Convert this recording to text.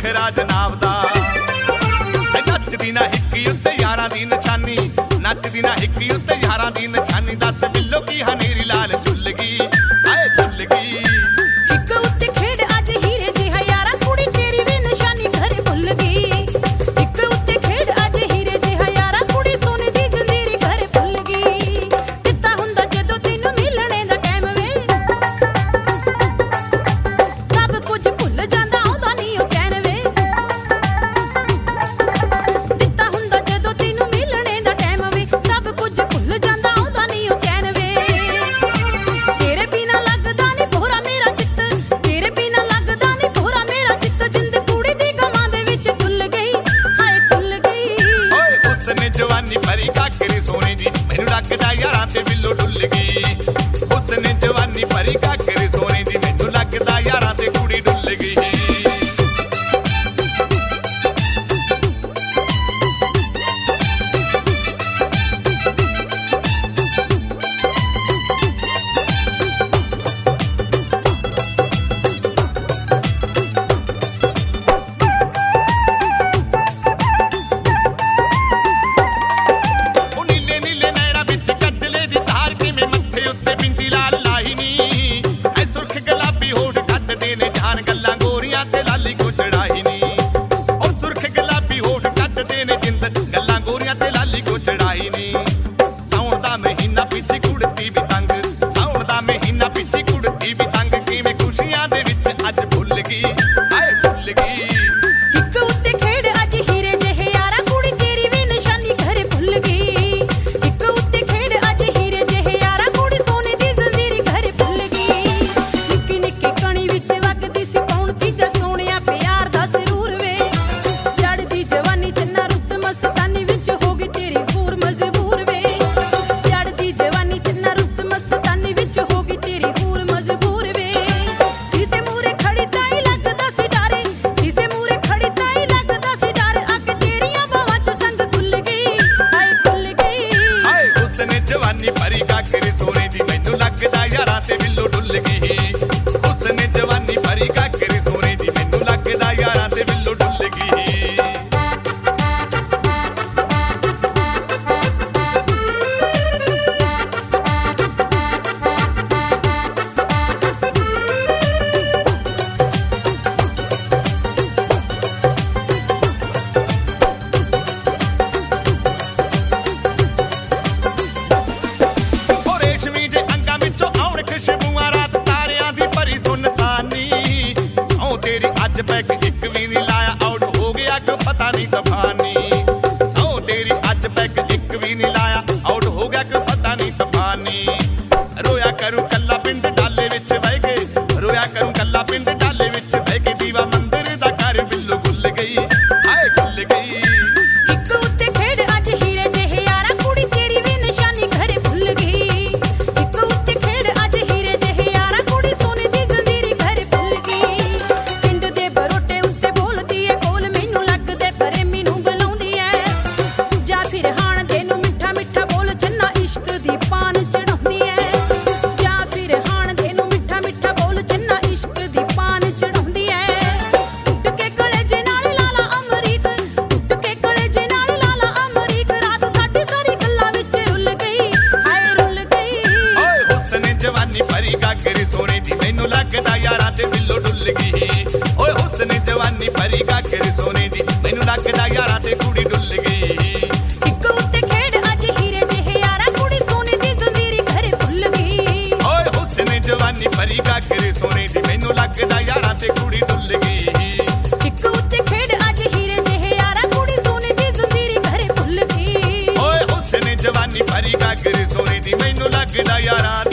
नखरा जनाब दा। नचदी ना हिक्की उत्ते यारां दी निशानी, नचदी ना हिक्की उत्ते यारां दी निशानी। दस बिल्लो की हनेरी लाल झुल गई, आए झुल गई। हिक उत्ते खेड़ अज हीरे जिहा यारा, कुड़ी तेरी वी निशानी घर भुल गई। हिक उत्ते खेड़ अज हीरे जिहा यारा, कुड़ी सोने दी जंजीरी घर भुल गई। दित्ता हुंदा जदों तैनूं मिलणे दा टाइम वे, सब कुछ भुल जांदा आउंदा नी ओ चैन वे। दित्ता हुंदा जदों तैनूं मिलणे दा टाइम वे, सब कुछ भुल जांदा आउंदा नी ओ चैन वे। तेरे बिना लगदा नी भोरा मेरा चित्त, तेरे बिना लगदा नी भोरा मेरा चित्त। जिंद कुड़ी दी गमां दे विच खुल गई, हाय खुल गई। ओए उसने जवानी भरी काकरी सोने दी, मैनू लगदा यारां ते बिल्लो डुल गई। उसने जवानी भरी काकरी सोने दी, मैनू लगदा यारां ते कुड़ी डुल गई। हिक उत्ते खेड़ अज हीरे जिहे यारा, कुड़ी तेरी वी निशानी घर भुल गई। हिक उत्ते खेड़ अज हीरे जिहे यारा, कुड़ी सोने दी जंजीरी घर भुल गई। निक्की निक्की कणी विच वगदी सी कौन तीजा सोहणिया प्यार दा सरूर वे। चढ़दी जवानी च ना रुत मस्तानी विच हो गई तेरी हूर मजबूर वे। चढ़दी जवानी च ना रुत मस्तानी विच हो गई तेरी हूर मजबूर वे। सीसे मूरे खड़ी ताई लगदा सी डारे, सीसे मूरे खड़ी ताई लगदा सी डारे। आके तेरियां बावां च संग खुल गई, हाय खुल गई। हाय उसने जवानी भरी काकरी सोने दी, मैनू लगदा यारां ते बिल्लो डुल गई। उसने जवानी भरी काकरी सोने दी, मैनू लगदा यारां ते बिल्लो डुल गई। पैक एक भी नहीं लाया, आउट हो गया क्यों पता नहीं तूफानी। सौ तेरी अज पैक एक भी नहीं लाया, आउट हो गया क्यों पता नहीं तूफानी। रोया करूं कल्ला पिंड डाले विच बह के, रोया करूं कल्ला पिंड डाले विच बह के। दीवा मंदिर दा घर बिल्लो गुल गई, हाय गुल गई। हिक उत्ते खेड़ अज हीरे जिहे यारा, कुड़ी तेरी वी निशानी घर भुल गई। हिक उत्ते खेड़ अज हीरे जिहे यारा, कुड़ी सोने दी जंजीरी घर भुल गई। पिंड दे बरोटे उत्ते बोलदी ऐ कोल, मैनू लगदे प्रेमी नूं बुलाउंदी ऐ। जा फिर हाण दे नूं मिठा मिठा बोल, चन्ना इश्क दी पान चढ़ाउंदी ऐ। जा फिर हाण दे नूं मिठा मिठा बोल, चन्ना इश्क दी पान चढ़ाउंदी ऐ। टुट के कलेजे नाल लाला अमरीक, टुट के कलेजे नाल लाला अमरीक। रात साडी सारी गल्लां विच रुल गई, हाय रुल गई। ओए हुस्न जवानी भरी काकरी सोने दी, मैनू लगदा यारां ते बिल्लो डुल गई। ओए हुस्न जवानी भरी काकरी सोने दी, मैनू लगदा यारां ते कुड़ी डुल गई। हिक उत्ते खेड़ अज हीरे जिहे यारा, कुड़ी सोने दी जंजीरी घर भुल गई। ओए हुस्न जवानी भरी काकरी सोने दी, मैनू लगदा यारां ते कुड़ी डुल गई। हिक उत्ते खेड़ अज हीरे जिहे यारा, कुड़ी सोने दी जंजीरी घर भुल गई। ओए हुस्न जवानी भरी काकरी सोने दी, मैनू लगदा यारां